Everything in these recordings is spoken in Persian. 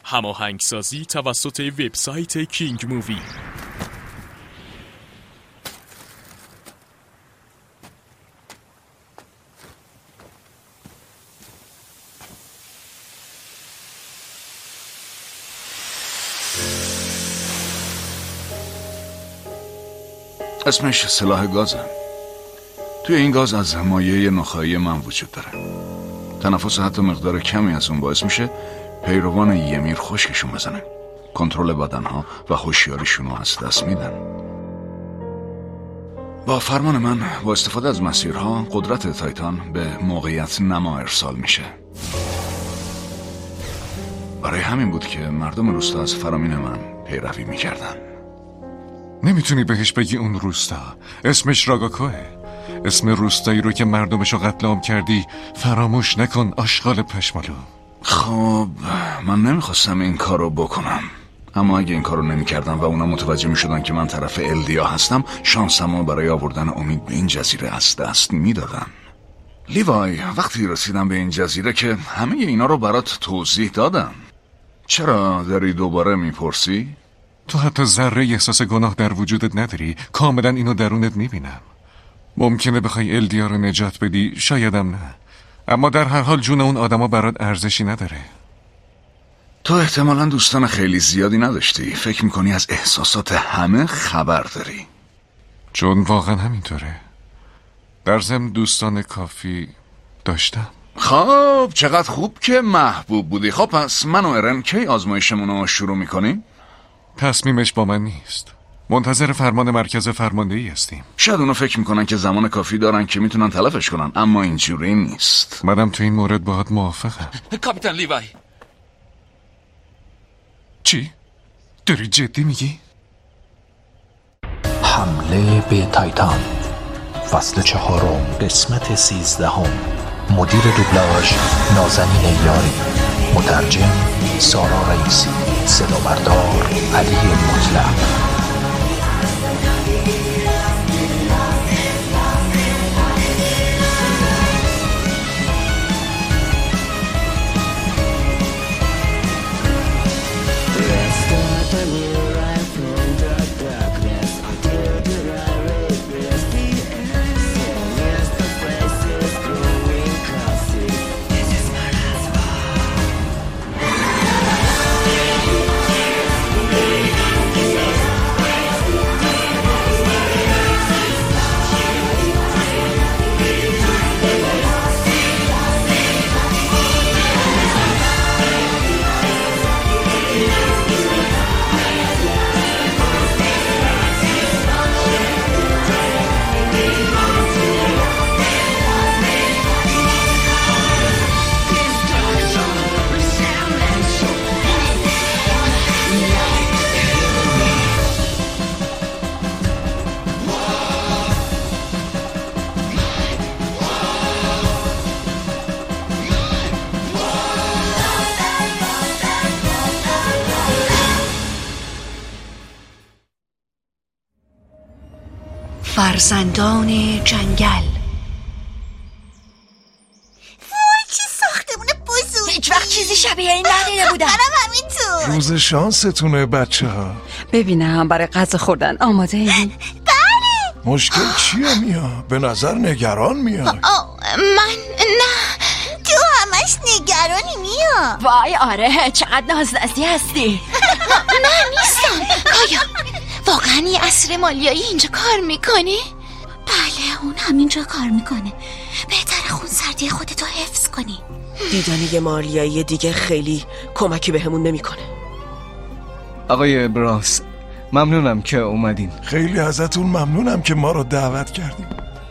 هماهنگسازی توسط وبسایت کینگ مووی. اسمش سلاح گازه. توی این گاز از مایع نخاعی من وجود داره. تنفس حتی مقدار کمی از اون باعث میشه پیروان ymir خشکشون بزنه. کنترل بدنها و هوشیاریشون رو از دست میدن. با فرمان من با استفاده از مسیرها قدرت تایتان به موقعیت نما ارسال میشه. برای همین بود که مردم روستا از فرامین من پیروی میکردن. نمیتونی بهش بگی اون روستا. اسمش راگاکوه. اسم روستایی رو که مردمشو قتل عام کردی فراموش نکن آشغال پشمالو. خب من نمیخواستم این کارو بکنم، اما اگه این کارو نمیکردم و اونا متوجه میشدن که من طرف الدیا هستم، شانسمو برای آوردن امید به این جزیره از دست میدادن. لیوای، وقتی رسیدم به این جزیره که همه اینا رو برات توضیح دادم، چرا داری دوباره میپرسی؟ تو حتی ذره احساس گناه در وجودت نداری. کاملا اینو درونت میبینم. ممکنه بخوای الدیا رو نجات بدی، شایدم نه، اما در هر حال جون اون آدما برات ارزشی نداره. تو احتمالاً دوستان خیلی زیادی نداشتی. فکر میکنی از احساسات همه خبر داری. چون واقعا همینطوره. در ضمن دوستان کافی داشتم. خب چقدر خوب که محبوب بودی. خب پس من و ارن کی آزمایشمون رو شروع میکنیم؟ تصمیمش با من نیست. منتظر فرمان مرکز فرماندهی هستیم. شاید اونا فکر میکنن که زمان کافی دارن که میتونن تلفش کنن، اما اینجوری نیست. منم تو این مورد باهات موافقم. کاپیتان لیوای. چی؟ داری جدی میگی؟ حمله به تایتان، فصل 4، قسمت 13. مدیر دوبلاژ نازنین یاری، مترجم سارا رئیسی، صدا بردار علی مطلق. فرزندان جنگل. وای چه ساختمون بزرگی. هیچ وقت چیزی شبیه این ندیده بودم. منم همینطور. روز شانستونه بچه ها. ببینم برای غذا خوردن آماده این؟ بله. مشکل چیه میا؟ به نظر نگران میای. من نه. تو همش نگرانی میا. وای آره چقدر نازنازی هستی. نه نیستم. کایا واقعا یه اسیر مالیایی اینجا کار میکنی؟ بله اون همینجا کار میکنه. بهتره خونسردی خودتو حفظ کنی. دیدن یه مالیایی دیگه خیلی کمکی بهمون نمیکنه. آقای براس ممنونم که اومدین. خیلی ازتون ممنونم که ما رو دعوت کردیم.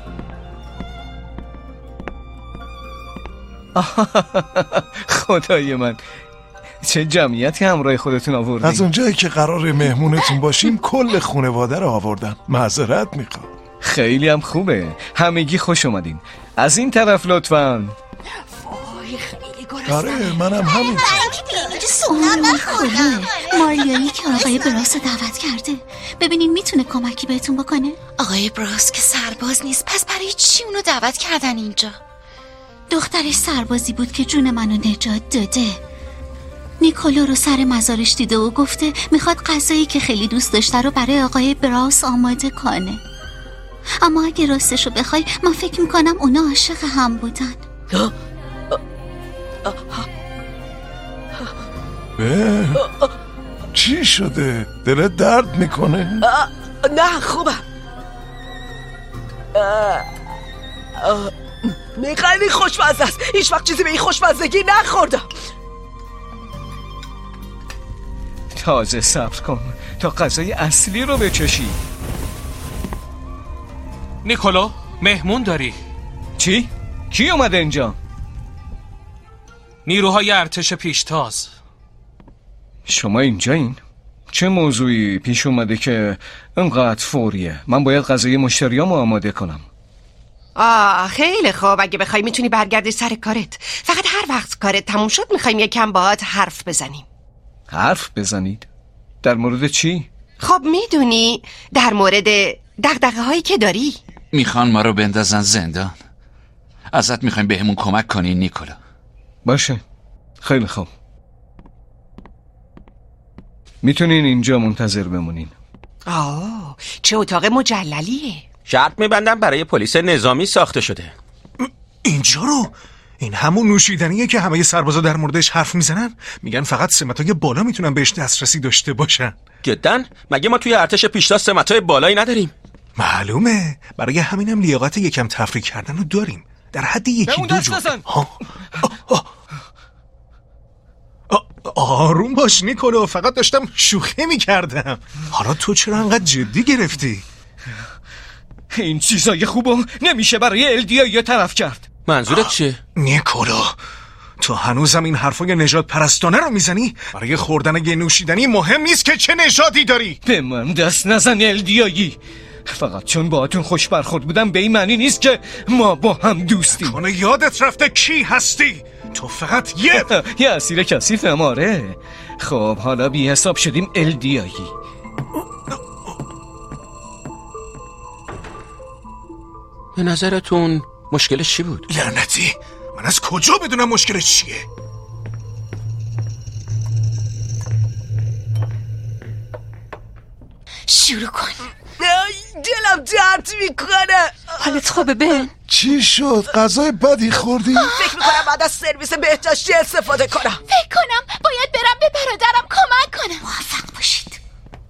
خدای من چه جمعیتی همراه خودتون آوردین. از اونجایی که قرار مهمونتون باشیم کل خانواده رو آوردن. معذرت میخوام. خیلی هم خوبه. همگی خوش اومدین. از این طرف لطفاً. وای خیلی گرسنه. آره منم همین. اینجا سونم نخورم. مالیایی که آقای براس رو دعوت کرده، ببینین میتونه کمکی بهتون بکنه. آقای براس که سرباز نیست، پس برای چی اونو دعوت کردن اینجا؟ دخترش سربازی بود که جون منو نجات داده. نیکولو رو سر مزارش دیده و گفته میخواد غذایی که خیلی دوست داشته رو برای آقای براوس آماده کنه. اما اگه راستشو بخوای من فکر میکنم اونا عاشق هم بودن. چی شده؟ دلت درد میکنه؟ نه خوبم. خیلی خوشمزه است. هیچ وقت چیزی به این خوشمزگی نخوردم. تازه صبر کن تا غذای اصلی رو بچشی. نیکولو مهمون داری. چی؟ کی اومده اینجا؟ نیروهای ارتش پیشتاز. شما اینجایین؟ چه موضوعی پیش اومده که انقدر فوریه؟ من باید غذای مشتریامو آماده کنم. خیلی خوب. اگه بخوای میتونی برگردی سر کارت. فقط هر وقت کارت تموم شد میخوایم یکم باهات حرف بزنیم. حرف بزنید؟ در مورد چی؟ خب میدونی در مورد دغدغه هایی که داری. میخوان ما رو بندازن زندان. ازت میخوایم بهمون کمک کنی نیکولا. باشه خیلی خوب. میتونین اینجا منتظر بمونین. چه اتاق مجللیه. شرط میبندم برای پلیس نظامی ساخته شده. اینجا رو؟ این همون نوشیدنیه که همه سربازا در موردش حرف میزنن؟ میگن فقط سمتای بالا میتونن بهش دسترسی داشته باشن. جدن؟ مگه ما توی ارتش پیشتاز سمتای بالایی نداریم؟ معلومه. برای همینم لیاقت یکم تفریح کردن رو داریم. در حد یکی دو جور. آروم باش نیکولو، فقط داشتم شوخی میکردم. حالا تو چرا انقدر جدی گرفتی؟ این چیزای خوبو نمیشه برای الدیا طرف کرد. منظورت چیه؟ نیکولو تو هنوزم این حرفای نژاد پرستانه رو میزنی؟ برای خوردن یه نوشیدنی مهم نیست که چه نژادی داری. به من دست نزن الدیایی. فقط چون باهاتون خوش برخورد بودم به این معنی نیست که ما با هم دوستیم. کنه یادت رفته کی هستی؟ تو فقط یه اسیر کثیفم. آره. خب حالا بی حساب شدیم الدیایی. به نظرتون مشکلش چی بود؟ لعنتی، من از کجا بدونم مشکلش چیه؟ شروع کن. دلم درد میکنه. حالت خوبه بن؟ چی شد؟ غذای بدی خوردی؟ فکر میکنم بعد از سرویس بهداشتی استفاده کنم. فکر کنم باید برم به برادرم کمک کنم. موفق باشید.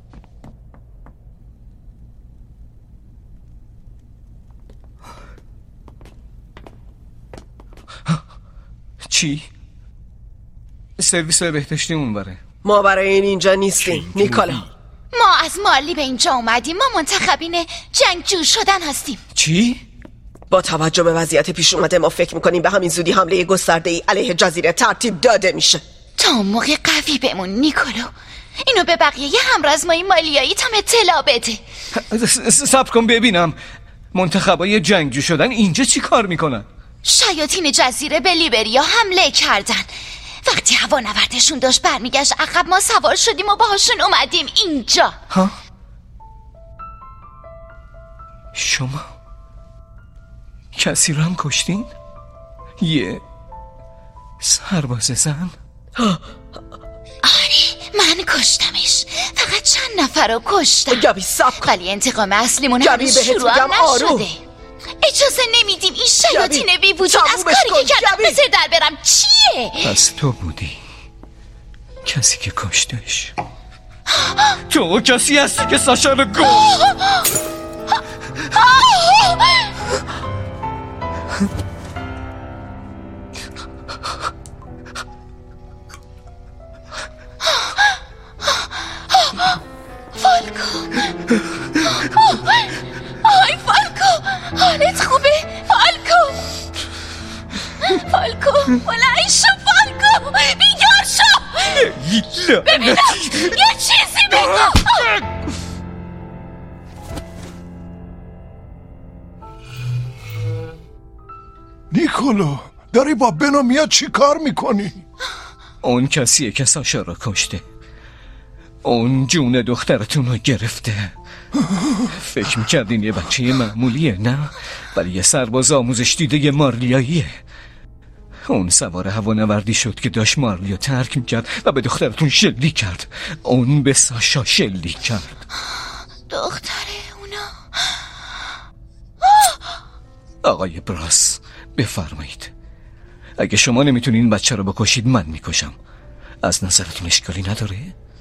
چی؟ سرویس بهداشتی اونوره. ما برای اینجا نیستیم نیکولا. ما از مالی به اینجا اومدیم. ما منتخبین جنگجو شدن هستیم. چی؟ با توجه به وضعیت پیش اومده ما فکر میکنیم به همین زودی حمله گسترده‌ای علیه جزیره ترتیب داده میشه. تا موقع قوی بمون نیکولو. اینو به بقیه همرزمای مالیایی تا اطلاع بده. صبر کن ببینم. منتخبای جنگجو شدن اینجا چی کار میکنن؟ شیاطین جزیره به لیبریا حمله کردن. وقتی هوانوردشون داشت برمیگشت عقب ما سوار شدیم و باهاشون اومدیم اینجا. ها؟ شما کسی رو هم کشتین؟ یه سرباز زن؟ آره من کشتمش. فقط چند نفر رو کشتم. گابی صبر کن. ولی انتقام اصلیمون هنوز شروع هم نشده. اجازه نمیدیم این شیاطین بی وجود از کاری که کردم بذار در برم. چیه؟ پس تو بودی کسی که کشتش. تو کسی هستی که ساشا رو گفت. فالکو. آی فالکو حالت خوبه؟ فالکو بلند شو. فالکو بیدار شو. ببینم یه چیزی بگو. نیکولو داری با بن و میا چی کار میکنی؟ اون کسیه که ساشا رو کشته. اون جون دخترتون رو گرفته. فکر میکردین یه بچه معمولیه نه؟ ولی یه سرباز آموزش دیده مارلیاییه. اون سوار هوانوردی شد که داشت مارلیو ترک میکرد و به دخترتون شلیک کرد. اون به ساشا شلیک کرد. دختره اونا. آقای براس بفرمایید. اگه شما نمیتونین این بچه رو بکشید من میکشم. از نظرتون اشکالی نداره؟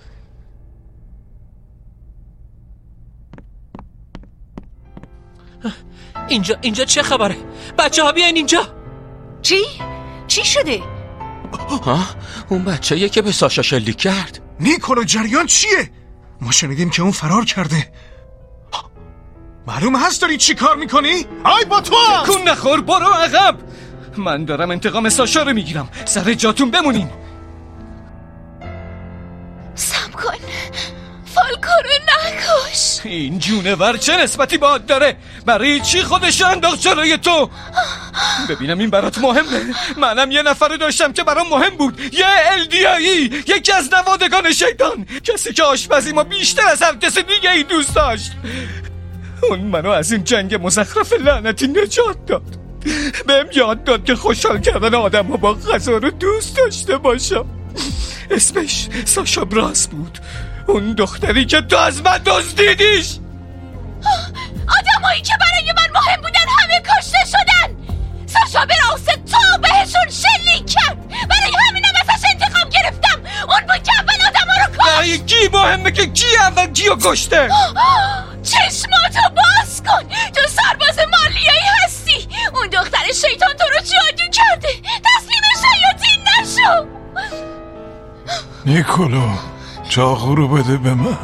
اینجا چه خبره؟ بچه ها بیاین اینجا. چی شده؟ اون بچه‌ایه که به ساشا شلیک کرد. نیکولو جریان چیه؟ ما شنیدیم که اون فرار کرده. معلوم هست داری چی کار میکنی؟ آی با تو هم! کن نخور، برو عقب. من دارم انتقام ساشا رو میگیرم. سر جاتون بمونین. سم کن، فالکو رو نکش. این جونور چه نسبتی باهات داره؟ برای چی خودش انداخت جلوی تو؟ ببینم این برات مهمه. منم یه نفر رو داشتم که برام مهم بود. یه الدیایی، یکی از نوادگان شیطان، کسی که آشپزی ما بیشتر از هر کسی دیگه ای دوست داشت. اون منو از این جنگ مزخرف لعنتی نجات داد. بهم یاد داد که خوشحال کردن آدم ها با غذا رو دوست داشته باشم. اسمش ساشا براس بود. اون دختری که تو از من دزدیدیش. آدمایی که برای من مهم بودن همه کشته شدن. ساشا براس تو بهشون شلیک کرد. برای همینم ازش انتقام گرفتم. اون بود که اول آدم ها رو کشت. برای کی مهمه که کی اول کیو کشته؟ چشماتو باز کن. تو سرباز مالیایی هستی. اون دختر شیطان تو رو جادو کرده. تسلیم شیاطین نشو. نیکولو چاقو رو بده به من.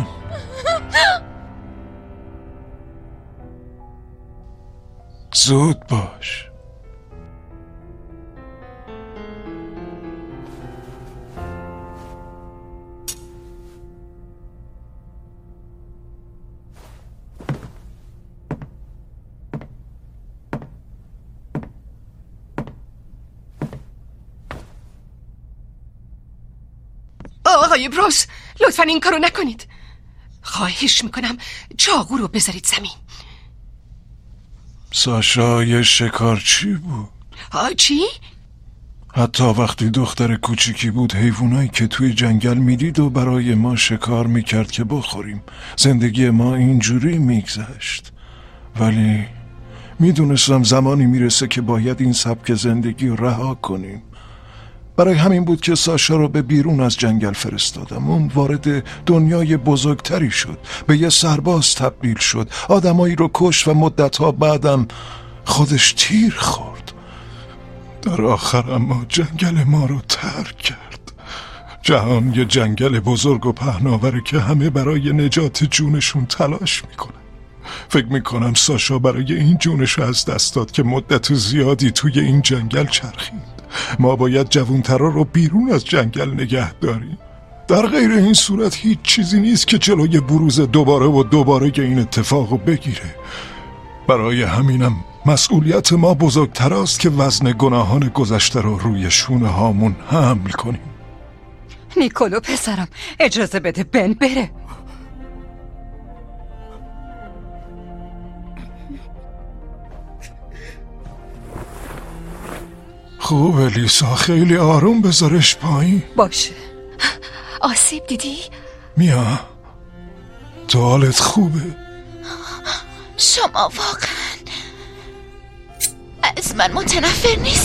زود باش. آقای براس لطفا این کارو نکنید. خواهش میکنم چاقو رو بذارید زمین. ساشا یه شکارچی بود. چی؟ حتی وقتی دختر کوچیکی بود حیوانایی که توی جنگل میدید و برای ما شکار میکرد که بخوریم. زندگی ما اینجوری میگذشت. ولی میدونستم زمانی میرسه که باید این سبک زندگی رو رها کنیم. برای همین بود که ساشا رو به بیرون از جنگل فرستادم. اون وارد دنیای بزرگتری شد، به یه سرباز تبدیل شد، آدمایی رو کشت و مدتها بعدم خودش تیر خورد. در آخر اما جنگل ما رو ترک کرد. جهان یه جنگل بزرگ و پهناوره که همه برای نجات جونشون تلاش میکنن. فکر میکنم ساشا برای این جونش از دست داد که مدت زیادی توی این جنگل چرخید. ما باید جوانترا رو بیرون از جنگل نگه داریم. در غیر این صورت هیچ چیزی نیست که جلوی بروز دوباره این اتفاق رو بگیره. برای همینم مسئولیت ما بزرگتر است که وزن گناهان گذشته رو روی شونه هامون حمل کنیم. نیکولو پسرم اجازه بده بن بره. خوبه لیسا، خیلی آروم بذارش پایین. باشه. آسیب دیدی؟ میا تو حالت خوبه؟ شما واقعا از من متنفر نیستی؟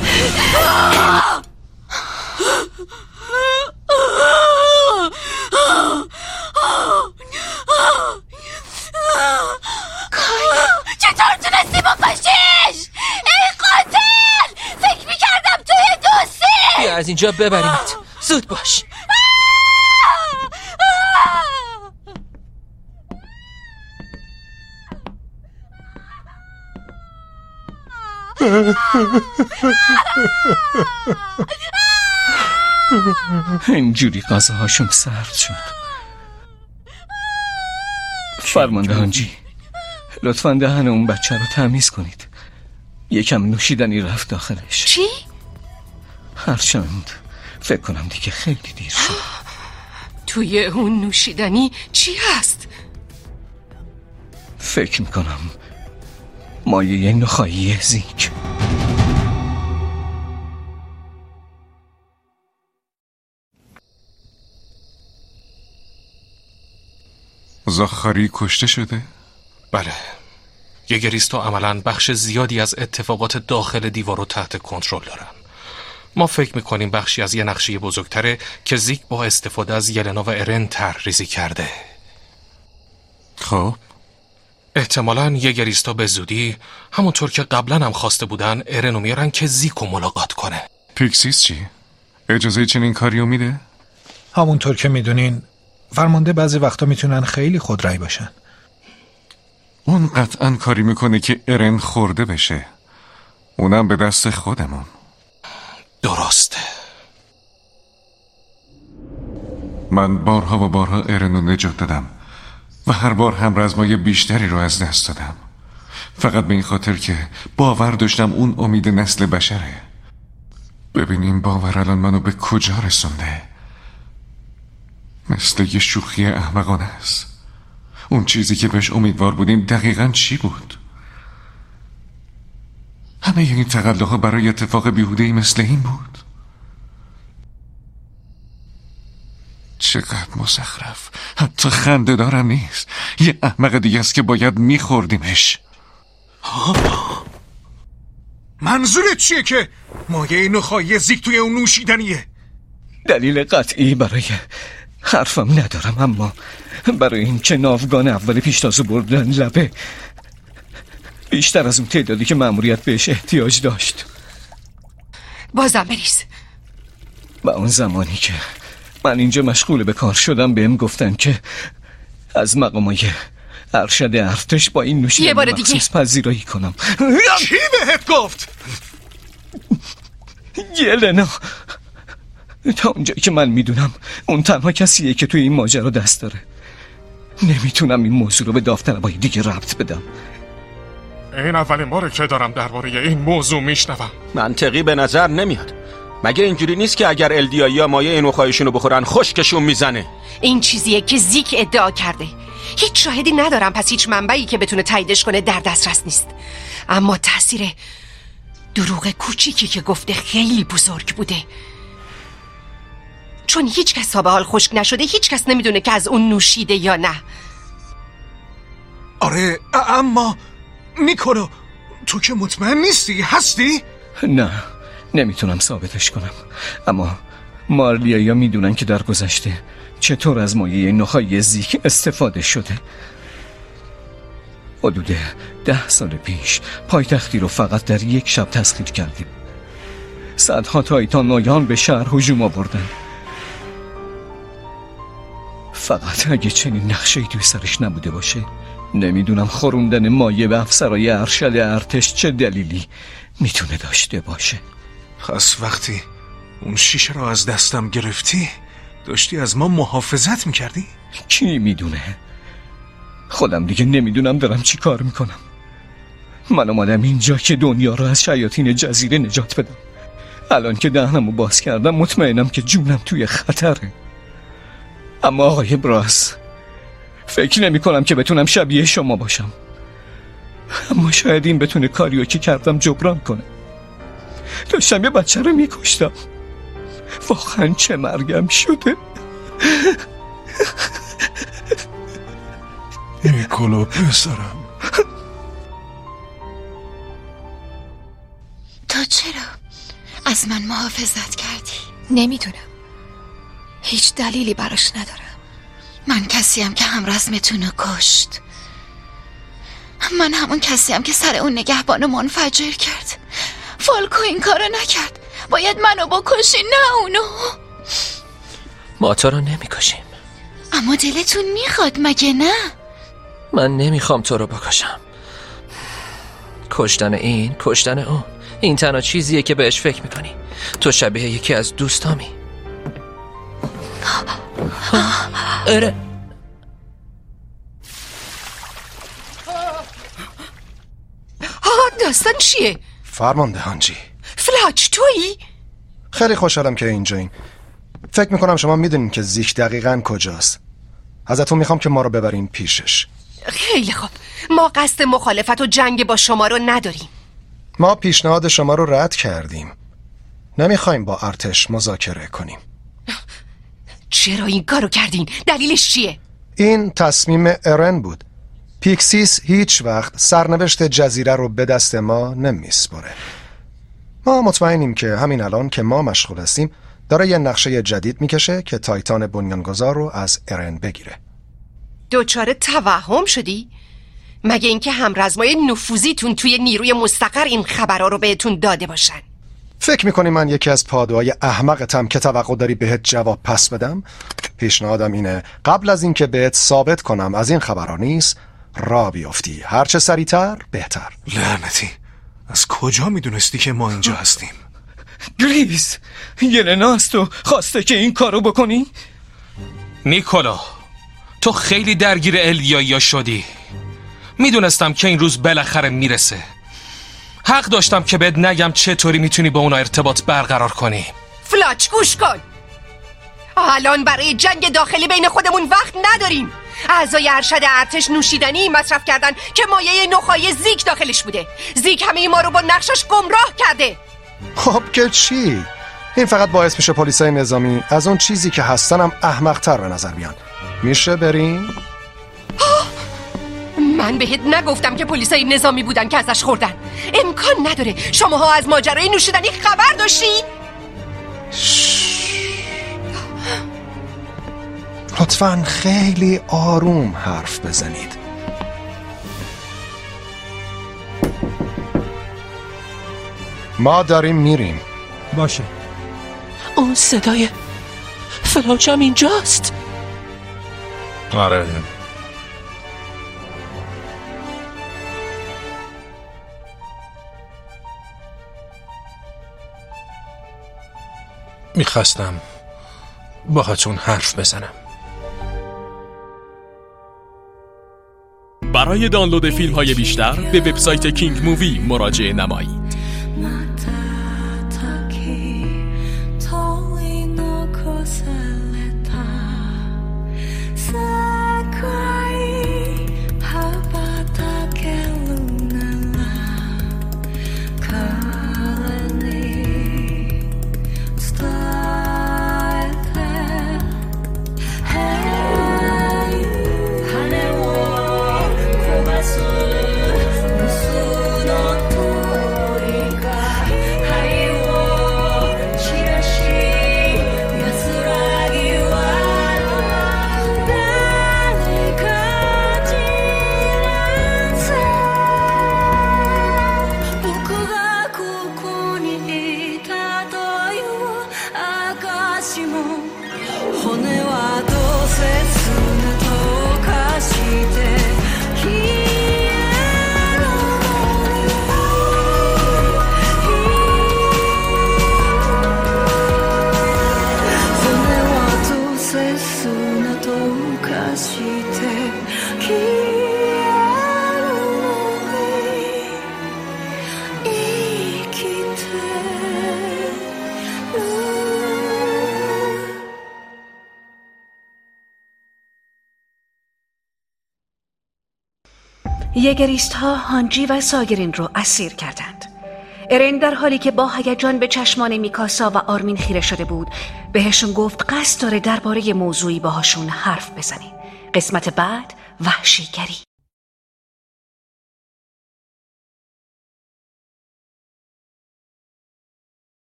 چطور تونستی بکشیش؟ ای قاتل! فکر میکردم توی دوستی. بیا از اینجا ببریمت. زود باش. اینجوری غذاهاشون سرد شد. فرمانده هانجی لطفاً دهن اون بچه رو تمیز کنید. یکم نوشیدنی رفت داخلش. چی؟ هرچند فکر کنم دیگه خیلی دیر شد. توی اون نوشیدنی چی هست؟ فکر میکنم مایه نخایی زینک. زاخاری کشته شده؟ بله. یگریستا عملاً بخش زیادی از اتفاقات داخل دیوار رو تحت کنترل دارن. ما فکر میکنیم بخشی از یه نقشه بزرگتره که زیک با استفاده از یلنا و ارن طرح‌ریزی کرده. خب احتمالاً یگریستا به زودی همونطور که قبلا هم خواسته بودن ارنو میارن که زیکو ملاقات کنه. پیکسیس چی؟ اجازه چنین کاریو میده؟ همونطور که میدونین فرمانده بعضی وقتا میتونن خیلی خودرأی باشن. اون قطعاً کاری میکنه که ارن خورده بشه، اونم به دست خودمون. درسته. من بارها و بارها ارنو نجات دادم و هر بار همرزمای بیشتری رو از دست دادم، فقط به این خاطر که باور داشتم اون امید نسل بشره. ببینیم باور الان منو به کجا رسونده. مثل یه شوخی احمقانه است. اون چیزی که بهش امیدوار بودیم دقیقاً چی بود؟ همه این تقلاها برای اتفاق بیهوده‌ای مثل این بود؟ چقدر مزخرف، حتی خنده دارم نیست. یه احمق دیگه است که باید میخوردیمش. منظورت چیه که مایه نخایی زیک توی اون نوشیدنیه؟ دلیل قطعی برای حرفم ندارم، اما برای این که ناوگان اول پیشتازو بردن لبه بیشتر از اون تعدادی که مأموریت بهش احتیاج داشت. بازم بریز. و اون زمانی که من اینجا مشغول به کار شدم بهم گفتن که از مقامای ارشد ارتش با این نوشیدنی مخصوص پذیرایی کنم. کی بهت گفت؟ یلنا. تا اونجایی که من میدونم اون تنها کسیه که توی این ماجرا دست داره. نمیتونم این موضوع رو به داوطلبای دیگه ربط بدم. این اولین باره که دارم درباره این موضوع میشنوم. منطقی به نظر نمیاد. مگه اینجوری نیست که اگر الدیایی‌ها مایه نخاییشونو بخورن خشکشون میزنه؟ این چیزیه که زیک ادعا کرده. هیچ شاهدی ندارم، پس هیچ منبعی که بتونه تاییدش کنه در دسترس نیست. اما تاثیر دروغ کوچیکی که گفته خیلی بزرگ بوده، چون هیچ کس تا به حال خشک نشده. هیچ کس نمیدونه که از اون نوشیده یا نه. آره، اما نیکولو تو که مطمئن نیستی؟ هستی؟ نه، نمیتونم ثابتش کنم، اما مارلیایا میدونن که در گذشته چطور از مایه نخایی زیک استفاده شده. حدود 10 سال پیش پایتختی رو فقط در یک شب تسخیر کردیم. صدها تایتانیان به شهر هجوم آوردن. فقط اگه چنین نقشه‌ای توی سرش نبوده باشه، نمیدونم خوروندن مایه به افسرهای ارشد ارتش چه دلیلی میتونه داشته باشه. پس وقتی اون شیشه رو از دستم گرفتی داشتی از ما محافظت میکردی؟ کی میدونه؟ خودم دیگه نمیدونم دارم چی کار میکنم. من اومدم اینجا که دنیا رو از شیاطین جزیره نجات بدم. الان که دهنمو باز کردم مطمئنم که جونم توی خطره. اما آقای براس، فکر نمی کنم که بتونم شبیه شما باشم، اما شاید این بتونه کاریو که کردم جبران کنه. داشتم یه بچه رو میکشتم. واقعا چه مرگم شده. نیکولو پسرم، تو چرا از من محافظت کردی؟ نمیدونم، هیچ دلیلی براش ندارم. من کسیم که همرزمتون رو کشت. من همون کسیم که سر اون نگهبانو منفجر کرد. فالکو این کارو نکرد. باید منو بکشی، نه اونو. ما تو رو نمیکشیم. اما دلتون میخواد مگه نه؟ من نمیخوام تو رو بکشم. کشتن این، کشتن اون، این تنها چیزیه که بهش فکر میکنی. تو شبیه یکی از دوستامی. اره داستان چیه؟ فرمانده هانجی. فلاج تویی؟ خیلی خوشحالم که اینجایین. فکر میکنم شما میدونین که زیک دقیقاً کجاست. ازتون میخوام که ما رو ببرین پیشش. خیلی خوب، ما قصد مخالفت و جنگ با شما رو نداریم. ما پیشنهاد شما رو رد کردیم. نمیخوایم با ارتش مذاکره کنیم. چرا این کارو کردین؟ دلیلش چیه؟ این تصمیم ارن بود. پیکسیس هیچ وقت سرنوشت جزیره رو به دست ما نمیسپره. ما مطمئنیم که همین الان که ما مشغول هستیم داره یه نقشه جدید میکشه که تایتان بنیانگذار رو از ارن بگیره. دوچاره توهم شدی؟ مگه اینکه همرزمای نفوذیتون توی نیروی مستقر این خبرها رو بهتون داده باشن؟ فکر میکنی من یکی از پادوهای احمقتم که توقع داری بهت جواب پس بدم؟ پیشنهادم اینه قبل از اینکه بهت ثابت کنم از این خبرها نیست را بیافتی، هرچه سریعتر بهتر. لعنتی، از کجا میدونستی که ما اینجا هستیم؟ گریس، یلنا از تو خواسته که این کارو بکنی؟ نیکولا، تو خیلی درگیر الدیایا شدی. میدونستم که این روز بالاخره میرسه. حق داشتم که بهت نگم چطوری میتونی با اونا ارتباط برقرار کنی. فلاچ گوش کن، الان برای جنگ داخلی بین خودمون وقت نداریم. اعضای ارشد ارتش نوشیدنی مصرف کردن که مایه نخای زیک داخلش بوده. زیک همه ما رو با نقشش گمراه کرده. خب که چی؟ این فقط باعث میشه پلیسای نظامی از اون چیزی که هستنم احمق‌تر به نظر بیان. میشه بریم؟ من بهت نگفتم که پلیسای نظامی بودن که ازش خوردن؟ امکان نداره. شماها از ماجرای نوشیدنی خبر داشتید؟ لطفاً خیلی آروم حرف بزنید. ما داریم میریم. باشه. اون صدای فلاچ هم اینجاست. آره. میخواستم باهاتون حرف بزنم. برای دانلود فیلم های بیشتر به وبسایت کینگ مووی مراجعه نمایید. یگریست ها هانجی و ساگرین رو اسیر کردند. ارن در حالی که با هیجان به چشمان میکاسا و آرمین خیره شده بود بهشون گفت قصد داره درباره موضوعی باهاشون حرف بزنه. قسمت بعد، وحشیگری.